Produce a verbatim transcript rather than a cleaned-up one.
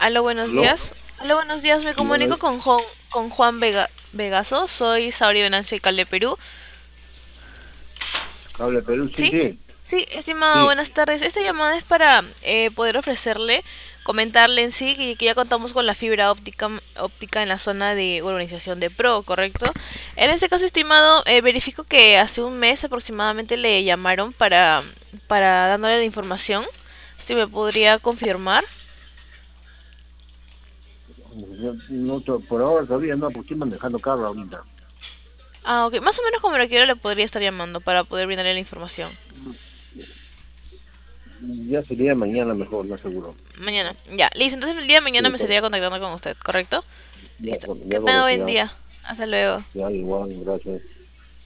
Aló, buenos ¿Aló? días. Aló, buenos días. Me Sí, bueno, comunico con Juan, con Juan Vega, Vegaso. Soy Saori Venancio Cal de Perú. Cable Perú, sí, Sí, sí, sí, estimado, sí. buenas tardes. Esta llamada es para eh, poder ofrecerle, comentarle en sí que, que ya contamos con la fibra óptica, óptica en la zona de urbanización de Pro, ¿correcto? En este caso, estimado, eh, verifico que hace un mes aproximadamente le llamaron para, para dándole la información. Si me podría confirmar. Yo no, to- por ahora todavía no, porque estoy manejando carro ahorita. Ah, ok. Más o menos como lo quiero le podría estar llamando para poder brindarle la información. Ya sería mañana mejor, no seguro. Mañana. Ya, listo. Entonces el día de mañana Sí, me por- estaría contactando con usted, ¿correcto? ya, Listo. cor- Que ya tenga correcto, buen ya. día. Hasta luego. Ya igual, gracias.